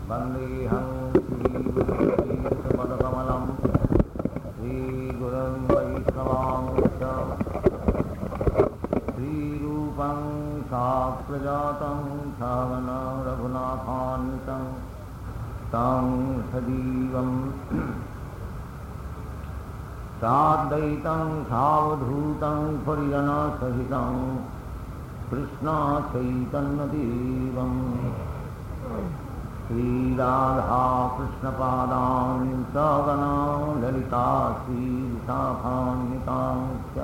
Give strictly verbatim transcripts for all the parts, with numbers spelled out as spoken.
Vandeham Sri-Vishnu-Padakamalam Sri-Gurum Vaishnavamsya Sri-Rupam Saprajatam Savana Raghunathanvitam Tam Sadivam Sadaitam Savadhutam Parijana Sahitam Krishna Chaitanya Devam Sri Radha Krishna Padam Sagana Lalita Sri Visakhanvitam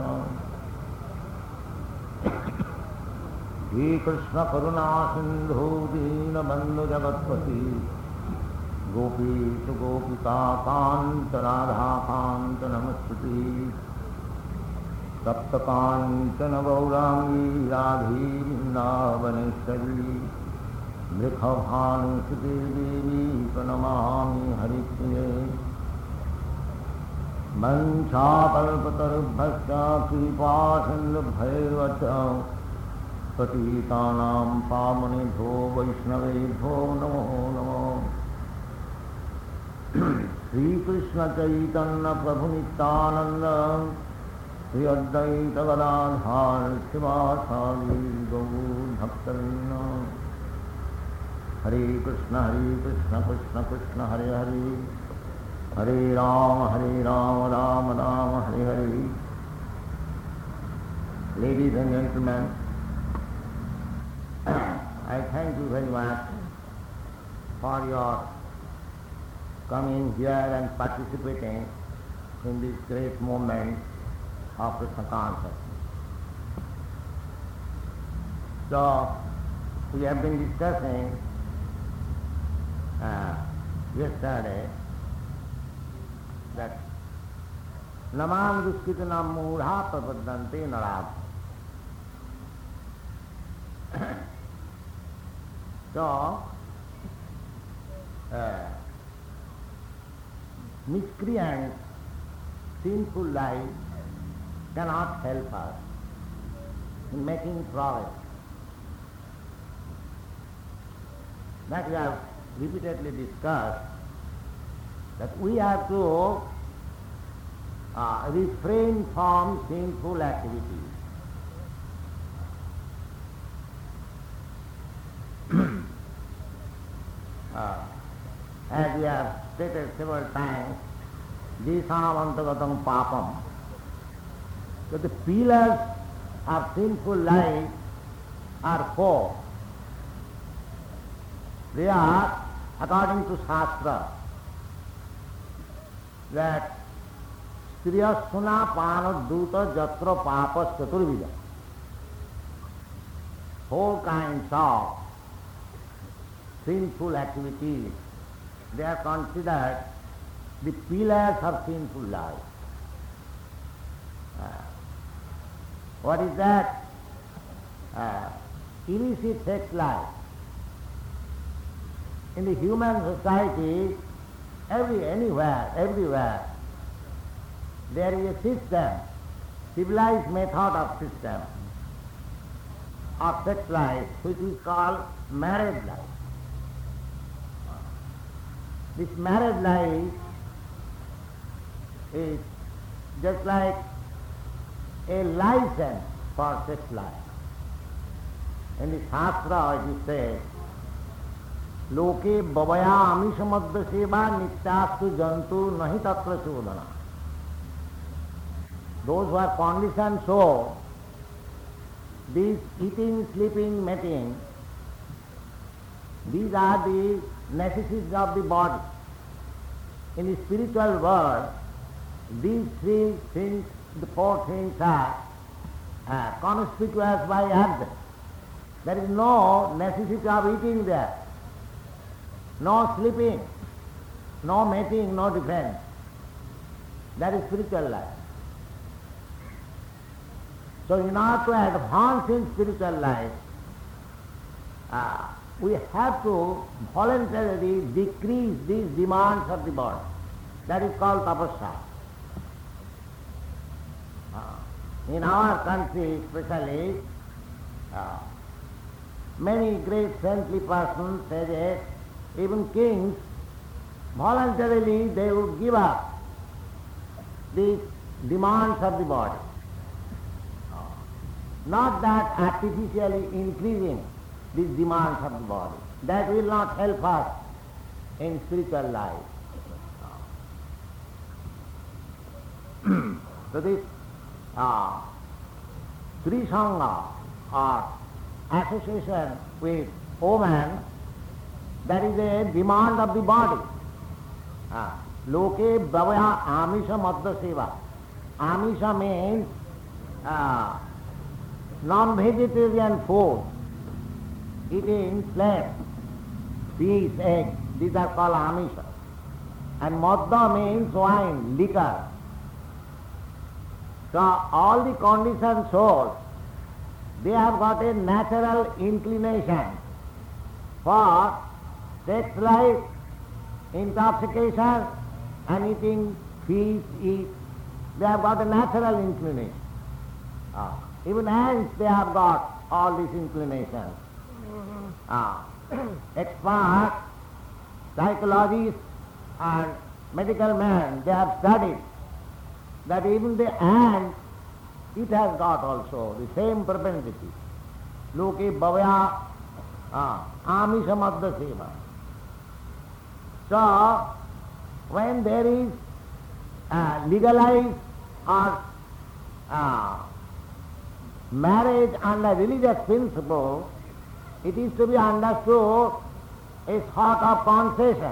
Sri Krishna Karuna Sindhu Dina Bandhu Jagatpati Gopi to Gopika Kanta Radha Kanta Namastuti Sapta Kantana Gaurangi Radhi Vrindavaneshwari Mrikhavanu Sute Devi Pranamami Haripriye Mancha Kalpatarubhasya Kripa Sindhubhairvacha Patitanam Pamanibho Vaishnavebho Namo Namo Sri Krishna Chaitanya Prabhu Nityananda Sri Advaita Gadadhar Sivasadi Gaur Bhaktarina Hare Krishna Hare Krishna Krishna Krishna Hare Hare Hare Rama Hare Rama Rama Rama Hare Hare. Ladies and gentlemen, I thank you very much for your coming here and participating in this great moment of Krishna consciousness. So, we have been discussing uh, yesterday that Namam Duskitanam Mudha Prapadante Narad. So, uh, miscreant, sinful life cannot help us in making progress. That we have repeatedly discussed, that we have to uh, refrain from sinful activities. uh, as we have stated several times, Deshamantagatam Papam. So the pillars of sinful life are four. They are, according to Shastra, that Striyasuna Panaduta Jatra Papas Chaturvida. Four kinds of sinful activities, they are considered the pillars of sinful life. Uh, what is that? Uh, illicit sex life. In the human society, every anywhere, everywhere, there is a system, civilized method of system of sex life, which is called marriage life. This marriage life is just like a license for sex life. In the Shastra it is said, Loke babaya amishamadda seva nityastu jantu nahi tatra shodhana. Those who are conditioned so, these eating, sleeping, mating, these are the necessities of the body. In the spiritual world, these three things, the four things are uh, conspicuous by others. There is no necessity of eating there, no sleeping, no mating, no defense. That is spiritual life. So in order to advance in spiritual life, uh, we have to voluntarily decrease these demands of the body. That is called tapasya. Uh, in our country especially, uh, many great saintly persons say that even kings, voluntarily they would give up the demands of the body. Not that artificially increasing these demands of the body. That will not help us in spiritual life. So this uh, Sri Sangha or association with woman, that is a demand of the body. Uh, Loke bhavaya amisha madhya seva. Amisha means uh, non-vegetarian food, eating flesh, fish, eggs, these are called amisha. And madhya means wine, liquor. So all the conditioned souls, they have got a natural inclination for sex life, intoxication, and eating fish, eat. They have got a natural inclination. Ah. Even ants, they have got all these inclinations. Mm-hmm. Ah. Experts, psychologists, and medical men, they have studied that even the ant, it has got also the same propensity. Loke bhavaya amisha madhya seva. So, when there is uh, legalized or uh, marriage under religious principle, it is to be understood a sort of concession.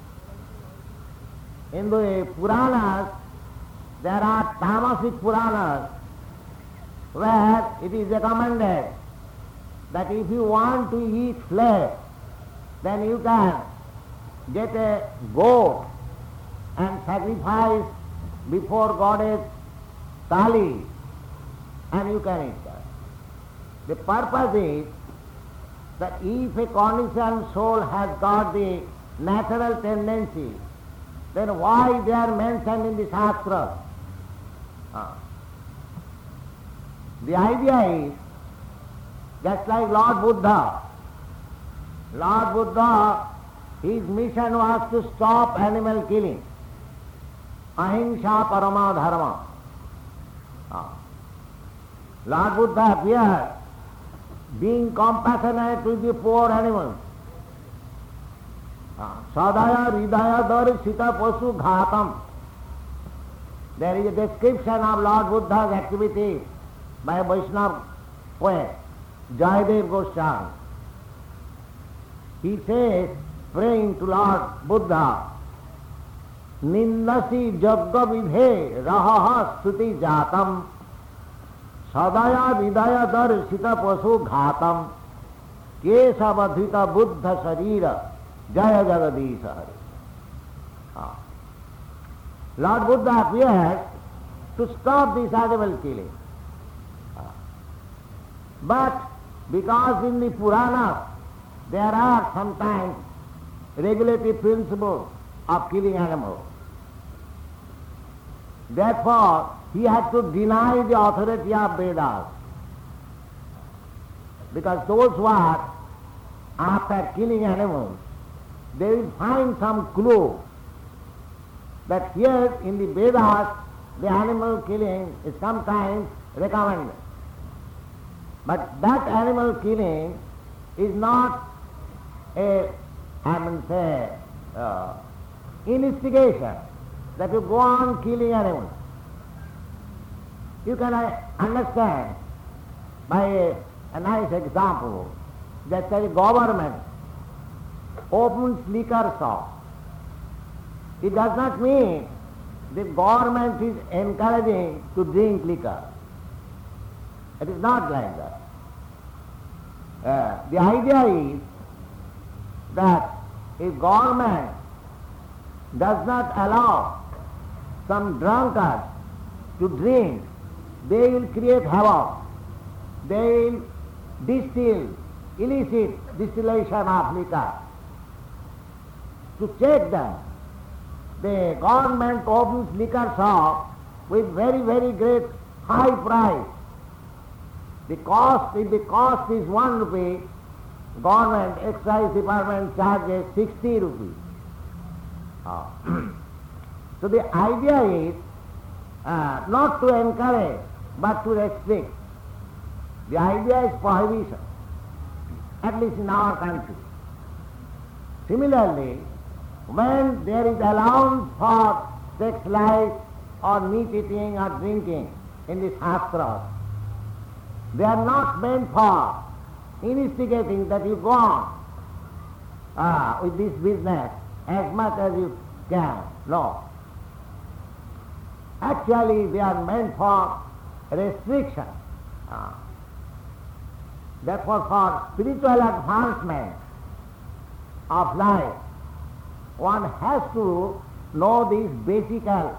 In the Puranas, there are tamasic Puranas where it is recommended that if you want to eat flesh, then you can get a goat and sacrifice before goddess Kali, and you can eat that. The purpose is that if a conditioned soul has got the natural tendency, then why they are mentioned in the Shastra? Ah. The idea is just like Lord Buddha. Lord Buddha, his mission was to stop animal killing. Ahimsa parama dharma. Ah. Lord Buddha appeared being compassionate to the poor animals. Sadaya hridaya dar sita pasu ghatam. There is a description of Lord Buddha's activity by a Vaishnava poet, Jayadev Goswami. He says, praying to Lord Buddha, Nindasi jagga vidhe rahaha stuti jatam sadaya hridaya dar sita pasu ghatam kesavadhita buddha sharira Jaya Jagadisha Hari. Ah. Lord Buddha appeared to stop this animal killing. Ah. But because in the Puranas there are sometimes regulatory principles of killing animals, therefore he had to deny the authority of Vedas. Because those who are after killing animals, they will find some clue that here in the Vedas the animal killing is sometimes recommended. But that animal killing is not a, I mean say, uh, instigation that you go on killing animals. You can uh, understand by a, a nice example that the government opens liquor shop. It does not mean the government is encouraging to drink liquor. It is not like that. Uh, the idea is that if government does not allow some drunkards to drink, they will create havoc. They will distill illicit distillation of liquor. To check them, the government opens liquor shop with very, very great high price. The cost, if the cost is one rupee, government excise department charges sixty rupees. Uh, so the idea is uh, not to encourage but to restrict. The idea is prohibition, at least in our country. Similarly, when there is allowance for sex life or meat eating or drinking in the Shastras, they are not meant for instigating that you go on uh, with this business as much as you can. No. Actually, they are meant for restriction. Uh, therefore, for spiritual advancement of life, one has to know this basic uh,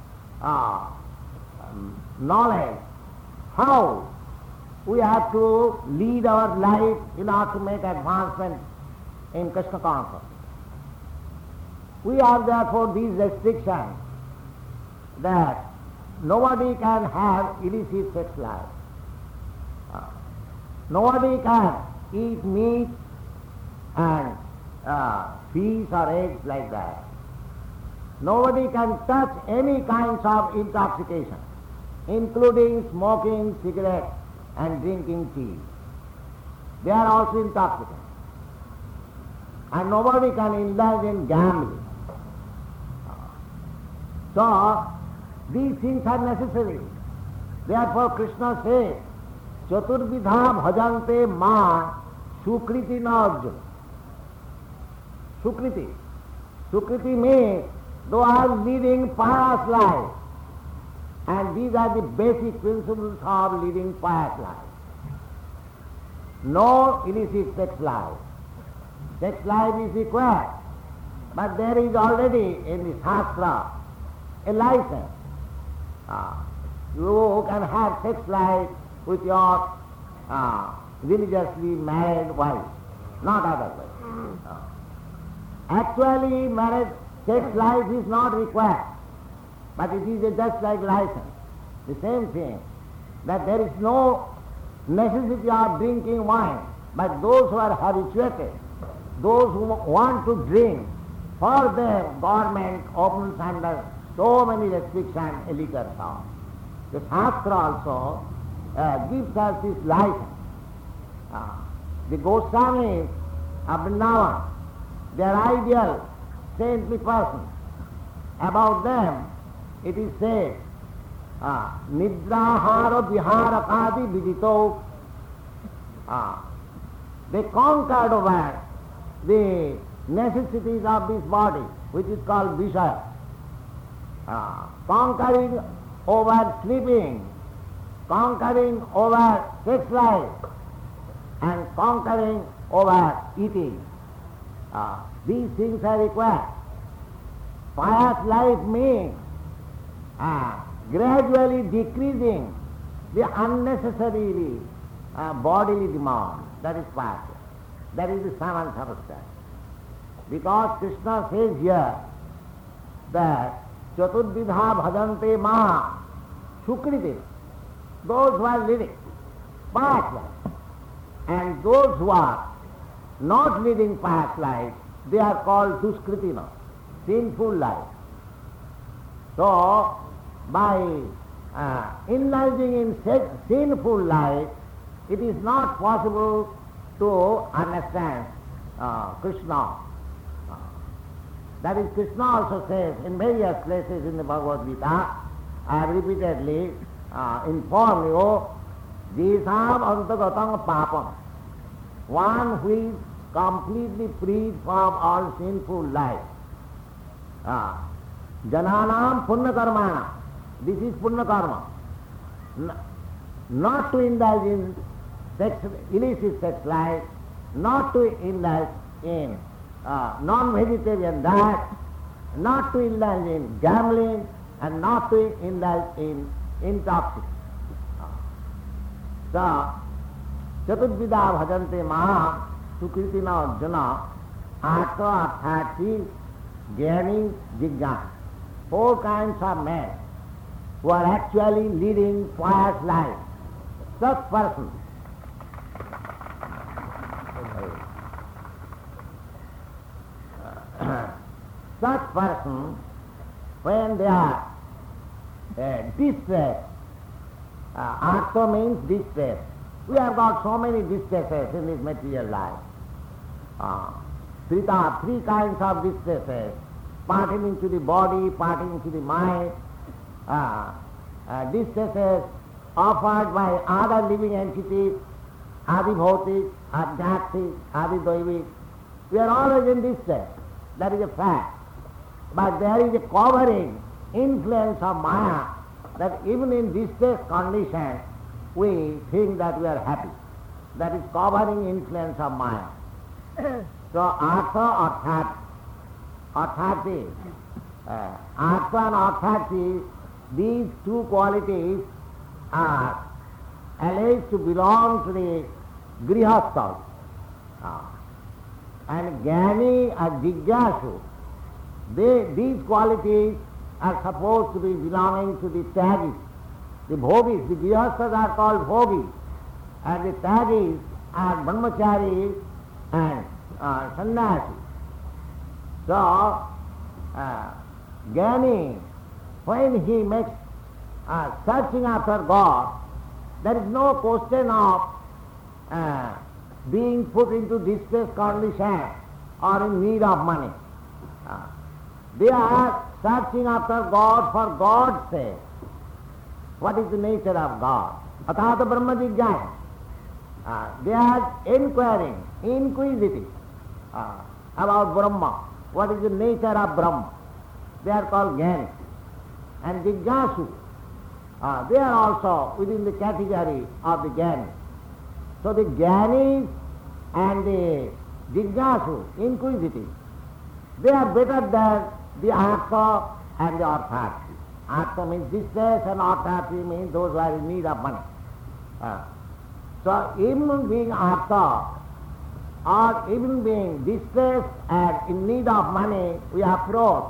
um, knowledge, how we have to lead our life in order to make advancement in Krishna consciousness. We have therefore these restrictions that nobody can have illicit sex life. Uh, nobody can eat meat and uh, fish or eggs like that. Nobody can touch any kinds of intoxication, including smoking cigarettes and drinking tea. They are also intoxicants. And nobody can indulge in gambling. So, these things are necessary. Therefore, Krishna says, Chaturvidha bhajante ma sukriti na arjuna. Sukriti. Sukriti means those are leading pious life. And these are the basic principles of leading pious life. No illicit sex life. Sex life is required, but there is already in the Shastra a license. Uh, you can have sex life with your uh, religiously married wife, not otherwise. Uh, actually, marriage sex life is not required, but it is a just like license. The same thing, that there is no necessity of drinking wine, but those who are habituated, those who want to drink, for them government opens under so many restrictions a liquor shop. The Shastra also uh, gives us this license. Uh, the Goswamis of Vrindavan, they are ideal, saintly persons. About them it is said, uh, Nidrahara Viharakadi Vidito. Uh, they conquered over the necessities of this body, which is called Vishaya. Uh, conquering over sleeping, conquering over sex life, and conquering over eating. Uh, these things are required. Pious life means uh, gradually decreasing the unnecessarily uh, bodily demand. That is pious. That is the Saman Samastha. Because Krishna says here that Chaturvidha bhajante ma sukriti, those who are living past life, and those who are not living past life, they are called duskritina, sinful life. So, by uh, indulging in se- sinful life, it is not possible to understand uh, Krishna. Uh, that is, Krishna also says in various places in the Bhagavad Gita, I have repeatedly uh, informed you, Jisam antagatam papam, one who is completely freed from all sinful life. Uh, Jananam punya karmana, this is punya karma. N- not to indulge in sex, illicit sex life, not to indulge in uh, non-vegetarian diet, not to indulge in gambling, and not to indulge in intoxication. So, Chaturvidha bhajante maha sukritina arjuna atha arthati jnani jigyan. Four kinds of men who are actually leading pious life. Such persons such person, when they are uh, distressed, uh, artha means distress. We have got so many distresses in this material life. Uh, three, three kinds of distresses, pertaining to the body, pertaining to the mind, uh, uh, distresses offered by other living entities, Adi Bhautik, Adhyatmik, Adi Daivik. We are always in distress. That is a fact. But there is a covering influence of Maya that even in distress condition we think that we are happy. That is covering influence of Maya. So Artha, Arthati, Arthati, uh, Artha and Arthati, these two qualities are alleged to belong to the Grihastha. Uh, and Jnani and Jigyasu, they, these qualities are supposed to be belonging to the Tyagis. The Bhogis, the Grihasthas are called Bhogis, and the Tyagis are Brahmacharis and uh, Sannyasis. So, uh, Jnani, when he makes uh, searching after God, there is no question of uh, being put into distress condition or in need of money. Uh, they are searching after God for God's sake. What is the nature of God? Athata Brahma Jigyana. Uh, they are inquiring, inquisitive uh, about Brahma. What is the nature of Brahma? They are called Jnani. And Jigyasu, uh, they are also within the category of the Jnani. So the Jnanis and the Jigyasu, inquisitive, they are better than the Artha and the Arthati. Artha means distress and Arthati means those who are in need of money. Uh, so even being Artha or even being distressed and in need of money, we approach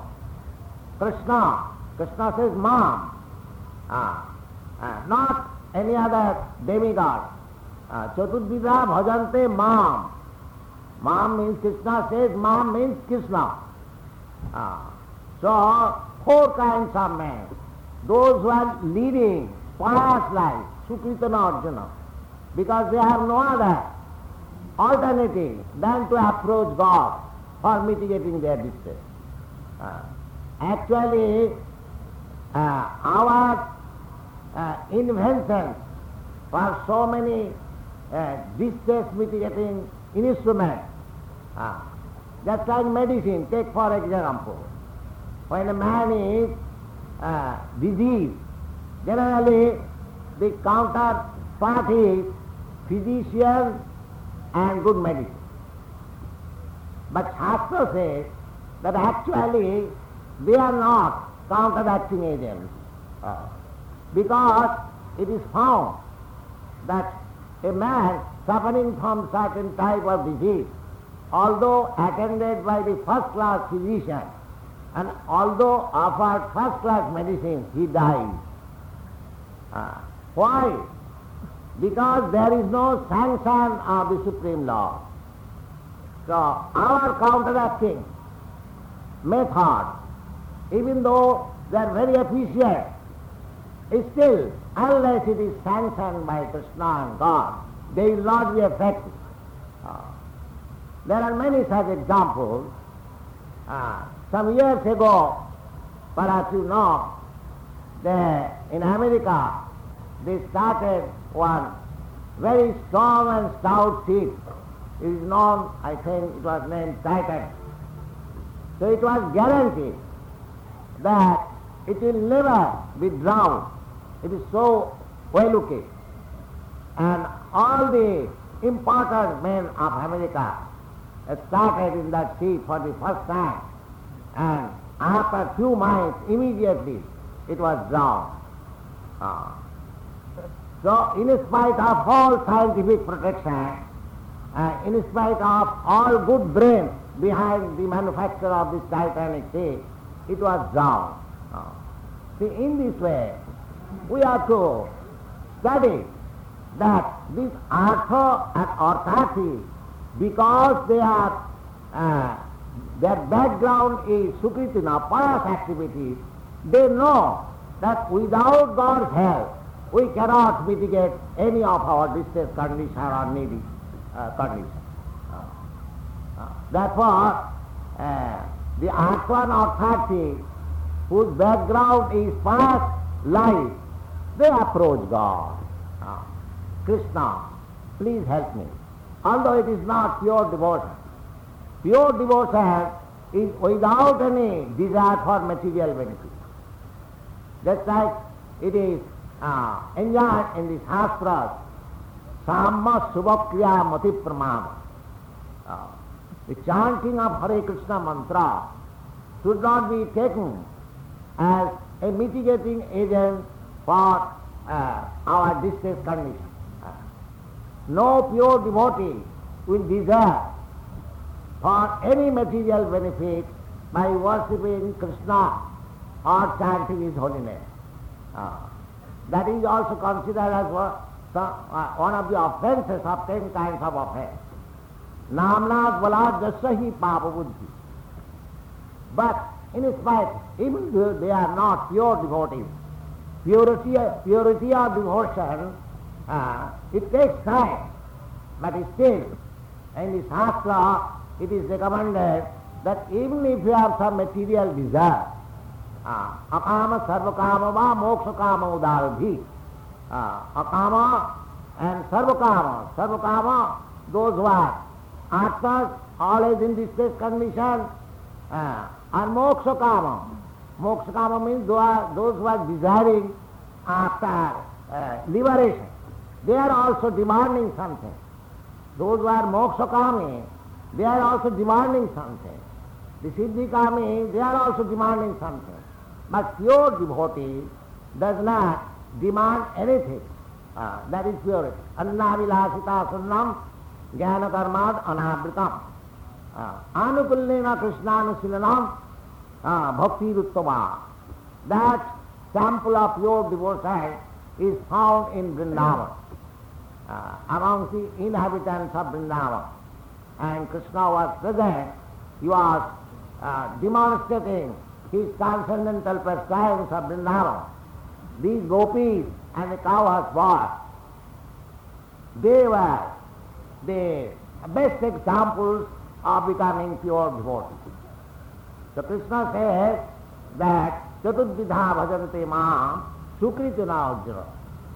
Krishna. Krishna says, Mam, uh, uh, not any other demigod. Uh, Chaturdvida bhajante Mam. Mam means Krishna says, Mam means Krishna. Uh, so, four kinds of men. Those who are leading pious life, Sukritana Arjuna, because they have no other alternative than to approach God for mitigating their distress. Uh, actually, uh, our uh, inventions for so many uh, distress mitigating instruments, uh, just like medicine, take for example, when a man is uh, diseased, generally the counterpart is physician and good medicine. But Shastra says that actually they are not counteracting agents, uh, because it is found that a man suffering from certain type of disease, although attended by the first-class physician and although offered first-class medicine, he dies. Uh, why? Because there is no sanction of the Supreme Lord. So our counteracting method, even though they are very efficient, is still, unless it is sanctioned by Krishna and God, they will not be effective. Uh, there are many such examples. Uh, some years ago, perhaps you know, they, in America, they started one very strong and stout ship. It is known, I think it was named Titan. So it was guaranteed that it will never be drowned. It is so well looked. And all the important men of America started in that ship for the first time. And after a few months, immediately it was drowned. Uh, so in spite of all scientific protection, uh, in spite of all good brains behind the manufacture of this Titanic ship, it was drowned. Uh, see, in this way, we have to study that this Artha and Arthati, because they are uh, their background is Sukritina, pious activities, they know that without God's help, we cannot mitigate any of our distress condition or needy uh, condition. Uh, uh, therefore, uh, the Atman authority, whose background is past life, they approach God. Uh, Krishna, please help me. Although it is not pure devotion. Pure devotion is without any desire for material benefit. Just like it is uh, enjoined in the Shastras, Samma Subhakriya Mati Pramana. Uh, the chanting of Hare Krishna mantra should not be taken as a mitigating agent for uh, our distress condition. Uh, no pure devotee will desire for any material benefit by worshipping Krishna or chanting His holy name. Uh, that is also considered as one, uh, one of the offences of ten kinds of offense. Namnat balad jasahi papa buddhi. But in spite, even though they are not pure devotees, purity, purity of devotion, uh, it takes time, but still, in the Shastra, it is recommended that even if you have some material desire, uh, akama sarvakama va moksha kama udaradhi, uh, akama and sarvakama, sarvakama, those who are atmas, always in distress condition, uh, and moksha kama. Moksha kama means those, are, those who are desiring after uh, liberation. They are also demanding something. Those who are moksha kami, they are also demanding something. The siddhi kami, they are also demanding something. But pure devotee does not demand anything. Uh, that is purity. Anna vilasita sunnam jnana karmad anavritam. Anukullena krishnanasilanam bhakti ruttama. That sample of pure devotion is found in Vrindavan, uh, among the inhabitants of Vrindavan. And Krishna was present. He was uh, demonstrating his transcendental presence of Vrindavan. These gopis and the cowherd boys, they were the best examples of becoming pure devotees. So Krishna says that Chaturdvidha bhajante maam sukritina Arjuna.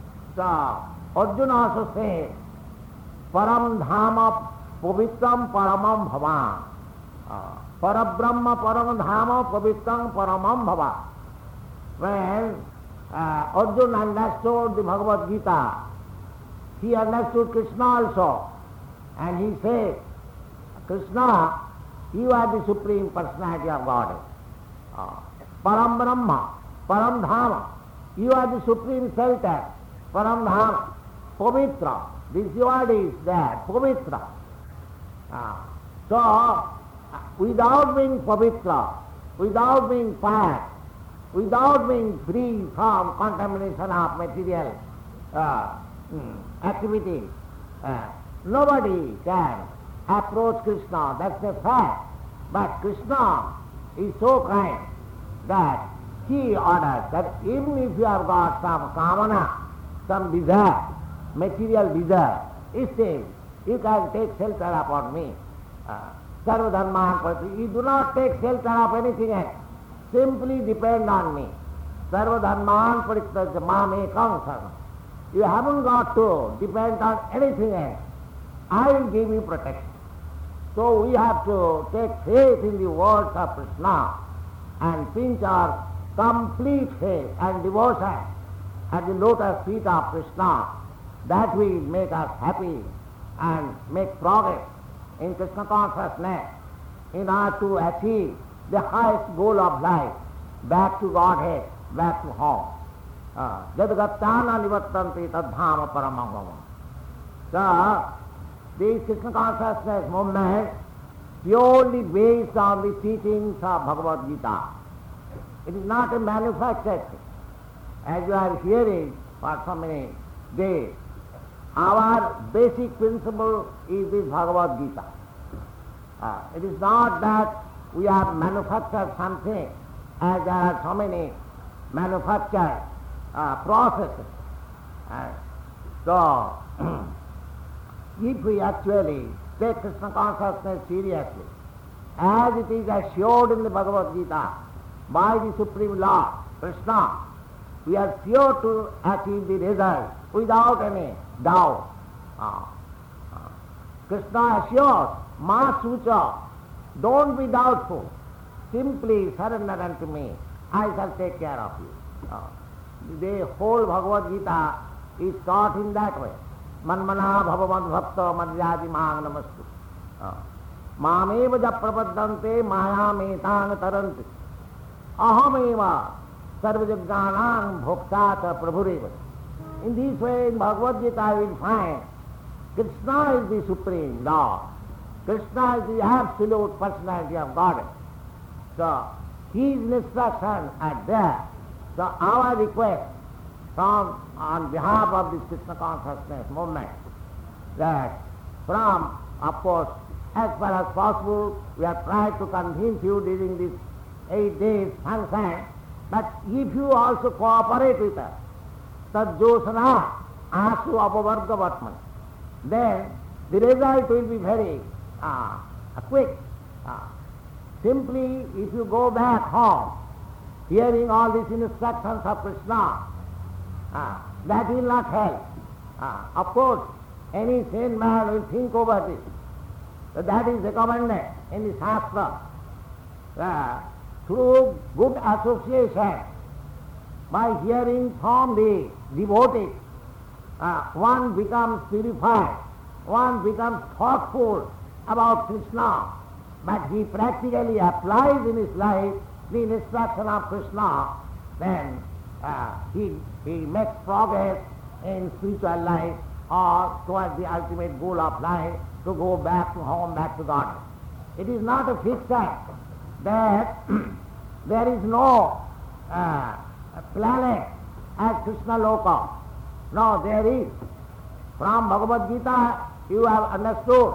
So Arjuna also says param dhama pavitram paramam bhavan. Uh, Parabrahma param dhama pavitram paramam bhavan. When uh, Arjuna understood the Bhagavad Gita, he understood Krishna also. And he said, Krishna, you are the Supreme Personality of Godhead. Uh, Param Brahma, Param Dhama, you are the Supreme Shelter. Param Dhama, Pavitra, this word is there, Pavitra. Uh, so, uh, without being Pavitra, without being pious, without being free from contamination of material uh, activity, uh, nobody can approach Krishna, that's a fact. But Krishna is so kind that he orders that even if you have got some kamana, some desire, material desire, still you can take shelter upon me. Sarva dharma, you do not take shelter of anything else. Simply depend on me. Sarva dharma parityajya mam ekam sarva. You haven't got to depend on anything else. I will give you protection. So we have to take faith in the words of Krishna and pinch our complete faith and devotion at the lotus feet of Krishna. That will make us happy and make progress in Krishna consciousness in order to achieve the highest goal of life, back to Godhead, back to home. Jadagattana nivattanti tadhama paramam. So, this Krishna consciousness movement purely based on the teachings of Bhagavad Gita. It is not a manufactured thing. As you are hearing for so many days, our basic principle is this Bhagavad Gita. Uh, it is not that we have manufactured something, as there are so many manufactured uh, processes. Uh, so, if we actually take Krishna consciousness seriously, as it is assured in the Bhagavad Gita by the Supreme Lord, Krishna, we are sure to achieve the result without any doubt. Uh, uh, Krishna assures, Ma Sucha, don't be doubtful, simply surrender unto me, I shall take care of you. Uh, the whole Bhagavad Gita is taught in that way. Manmana bhavavad bhakta madhyadi mang namastu. Mameva japrapaddante mayam taranti. Ahameva sarvajagganam bhoksata prabhureva. In this way, in Bhagavad Gita, we will find Krishna is the Supreme Lord. Krishna is the absolute personality of Godhead. So, his instructions are there. So, our request from on behalf of this Krishna consciousness movement that from, of course, as far as possible, we have tried to convince you during this eight days function, but if you also cooperate with us, tad josana asu apavarga vatman, then the result will be very uh, quick. Uh, simply, if you go back home, hearing all these instructions of Krishna, uh, that will not help. Uh, of course, any sane man will think over this. So that is recommended in the Shastra. Uh, through good association, by hearing from the devotee, uh, one becomes purified, one becomes thoughtful about Krishna, but he practically applies in his life the instruction of Krishna, then uh, he, he makes progress in spiritual life or towards the ultimate goal of life, to go back to home, back to God. It is not a fiction that there is no uh, planet as Krishna Loka. No, there is. From Bhagavad Gita you have understood.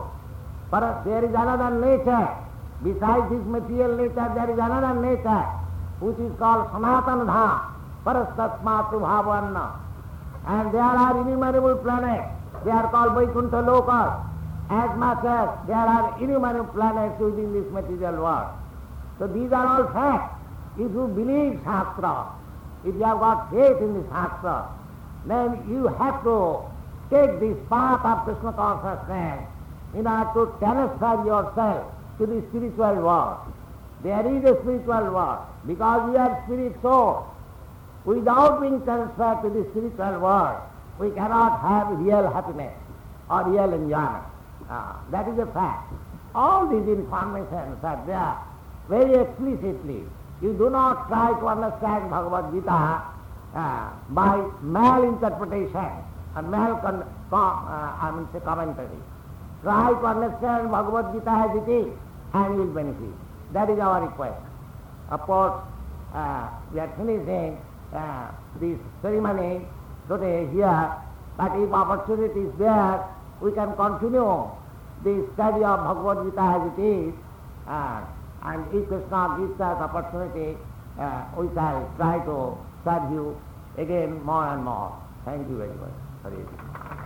But there is another nature. Besides this material nature, there is another nature which is called Sanatana Dham, Parastatsmatu Bhavanna. And there are innumerable planets. They are called Vaikuntha Lokas. As much as there are innumerable planets within this material world. So these are all facts. If you believe Shastra, if you have got faith in the Shastra, then you have to take this path of Krishna consciousness in order to transfer yourself to the spiritual world. There is a spiritual world because we are spirit soul. Without being transferred to the spiritual world, we cannot have real happiness or real enjoyment. Uh, that is a fact. All these informations are there very explicitly. You do not try to understand Bhagavad Gita uh, by malinterpretation and mal con- com- uh, I mean say commentary. Try to understand Bhagavad Gita as it is and you will benefit. That is our request. Of course, uh, we are finishing uh, this ceremony today here, but if opportunity is there, we can continue the study of Bhagavad Gita as it is, uh, and if Krishna gives us opportunity, uh, we shall try to serve you again more and more. Thank you very much. Hare Krishna.